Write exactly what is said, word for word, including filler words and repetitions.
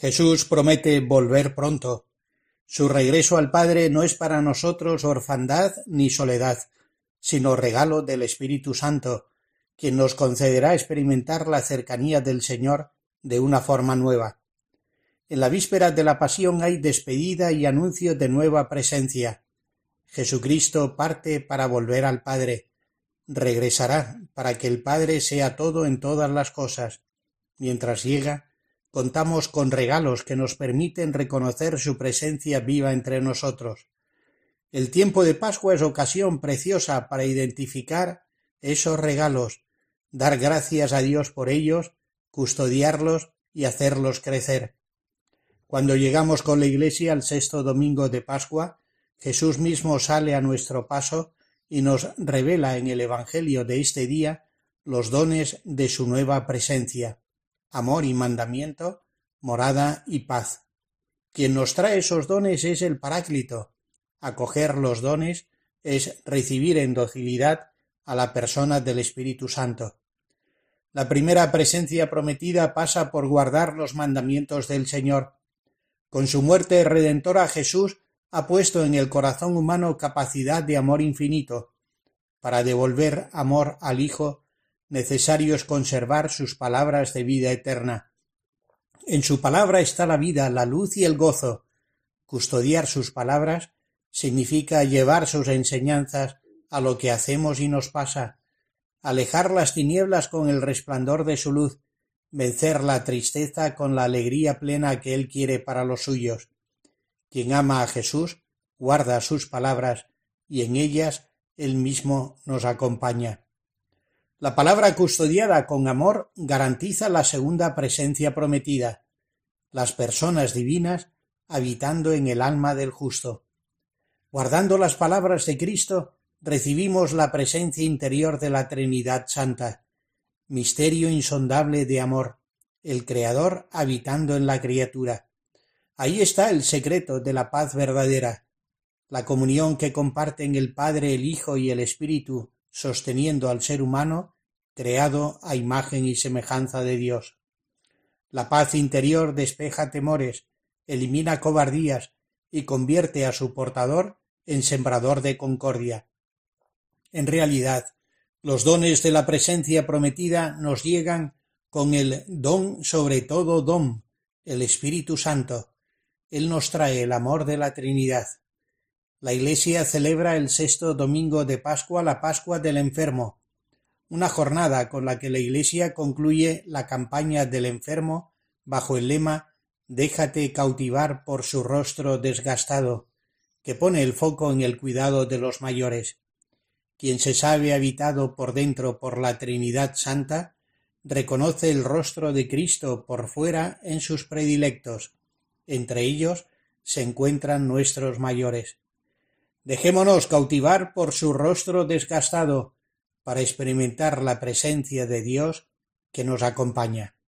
Jesús promete volver pronto. Su regreso al Padre no es para nosotros orfandad ni soledad, sino regalo del Espíritu Santo, quien nos concederá experimentar la cercanía del Señor de una forma nueva. En la víspera de la Pasión hay despedida y anuncio de nueva presencia. Jesucristo parte para volver al Padre. Regresará para que el Padre sea todo en todas las cosas. Mientras llega, contamos con regalos que nos permiten reconocer su presencia viva entre nosotros. El tiempo de Pascua es ocasión preciosa para identificar esos regalos, dar gracias a Dios por ellos, custodiarlos y hacerlos crecer. Cuando llegamos con la Iglesia al sexto domingo de Pascua, Jesús mismo sale a nuestro paso y nos revela en el Evangelio de este día los dones de su nueva presencia, amor y mandamiento, morada y paz. Quien nos trae esos dones es el Paráclito. Acoger los dones es recibir en docilidad a la persona del Espíritu Santo. La primera presencia prometida pasa por guardar los mandamientos del Señor. Con su muerte redentora, Jesús ha puesto en el corazón humano capacidad de amor infinito. Para devolver amor al Hijo, necesario es conservar sus palabras de vida eterna. En su palabra está la vida, la luz y el gozo. Custodiar sus palabras significa llevar sus enseñanzas a lo que hacemos y nos pasa, alejar las tinieblas con el resplandor de su luz, vencer la tristeza con la alegría plena que Él quiere para los suyos. Quien ama a Jesús guarda sus palabras y en ellas Él mismo nos acompaña. La palabra custodiada con amor garantiza la segunda presencia prometida, las personas divinas habitando en el alma del justo. Guardando las palabras de Cristo, recibimos la presencia interior de la Trinidad Santa, misterio insondable de amor, el Creador habitando en la criatura. Ahí está el secreto de la paz verdadera, la comunión que comparten el Padre, el Hijo y el Espíritu, sosteniendo al ser humano, creado a imagen y semejanza de Dios. La paz interior despeja temores, elimina cobardías y convierte a su portador en sembrador de concordia. En realidad, los dones de la presencia prometida nos llegan con el don sobre todo don, el Espíritu Santo. Él nos trae el amor de la Trinidad. La Iglesia celebra el sexto domingo de Pascua la Pascua del Enfermo, una jornada con la que la Iglesia concluye la campaña del enfermo bajo el lema «Déjate cautivar por su rostro desgastado», que pone el foco en el cuidado de los mayores. Quien se sabe habitado por dentro por la Trinidad Santa, reconoce el rostro de Cristo por fuera en sus predilectos. Entre ellos se encuentran nuestros mayores. Dejémonos cautivar por su rostro desgastado para experimentar la presencia de Dios que nos acompaña.